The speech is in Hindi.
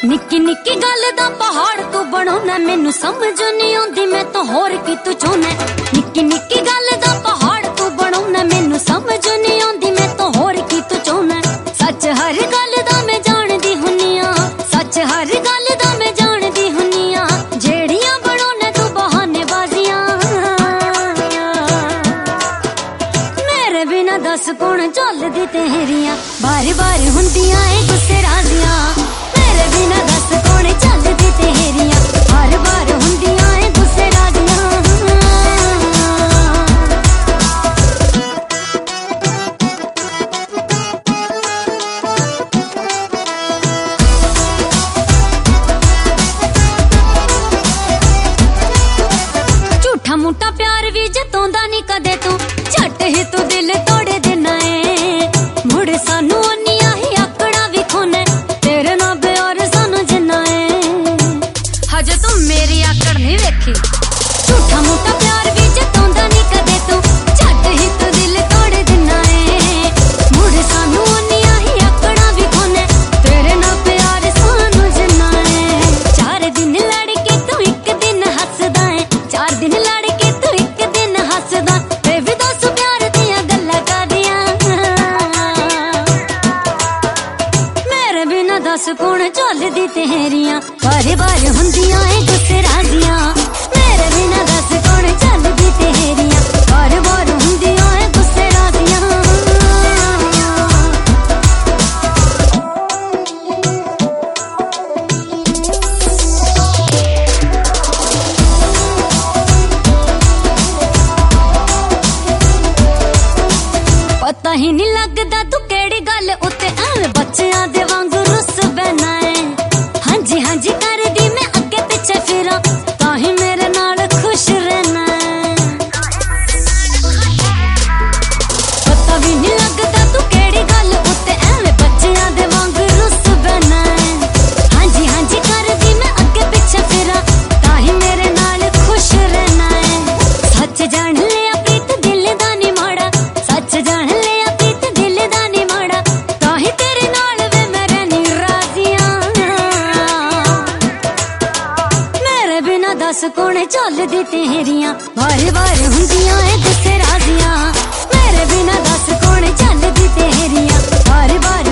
निक्की निक्की गल दा पहाड़ तू बनाना, मैनू समझ नहीं आंदी मैं तो होर की तू चाहना। निक्की निक्की गल दा पहाड़ तू बनाना, मैनू समझ नहीं आंदी मैं तो होर की तू चाहना। सच हर गल दा मैं जानदी हुन्निया, सच हर गल दा मैं जानदी हुन्निया, जेड़ियां बनाना तू बहाने बाजियां। मेरे बिना दस कौन चलदी तेरियां, बार बार हुंदियां ए गुस्से राजियां। मेरे बिना दस कौन चलदी तेरियां, बार बार हुंदियां ए गुस्से राजियां। झूठा मूठा प्यार भी जतोंदा नहीं कदे तू, झट ही तू दिल तोड़े देना है। मुड़ सानू ओनियां ही आकड़ा भी खोने, तेरे ना प्यार सानू जिन्ना है। हजे तू मेरी आकड़ नहीं वेखी, झूठा मूठा प्यार भी जतोंदा नहीं कदे तू, झट ही तू दिल तोड़े देना है। मुड़ सानू ओनियां ही आकड़ा भी खोने, तेरे ना प्यार सानू जिन्ना है। 4 दिन लड़के तू एक दिन हसदा है, 4 दिन लड़के तू एक दिन हसदा, ते भी दस प्यार दियां गल्लां करदियां। मेरे बिना दस कौन चलदी तेरियां, बार बार हुंदियां ए गुस्से राजियां। मेरे बिना दस कौन चलदी तेरियां, बार बार हुंदियां ए गुस्से राजियां। पता ही नहीं लगदा तू केड़ी गल उत्ते एवें बच्चियां दे वांग रुस बैना है। हांजी हांजी करदी मैं अगे पिछे फिरा, ताही मेरे नाल खुश रहना है। पता भी नहीं लगदा तू केड़ी गल उत्ते एवें बच्चियां दे वांग रुस बैना है। हांजी हांजी करदी मैं अगे पिछे फिरा, ताही मेरे नाल खुश रहना है। सच जान लिया प्रीत दिल दा नहीं माड़ा, सच जान लिया प्रीत दिल दा नहीं माड़ा, ताही तेरे नाल वे मैं रहनी राजियां। मेरे बिना दस कौन चलदी तेरियां, बार बार हुंदियां ए गुस्से राजियां। मेरे बिना दस कौन चलदी तेरियां, बार बार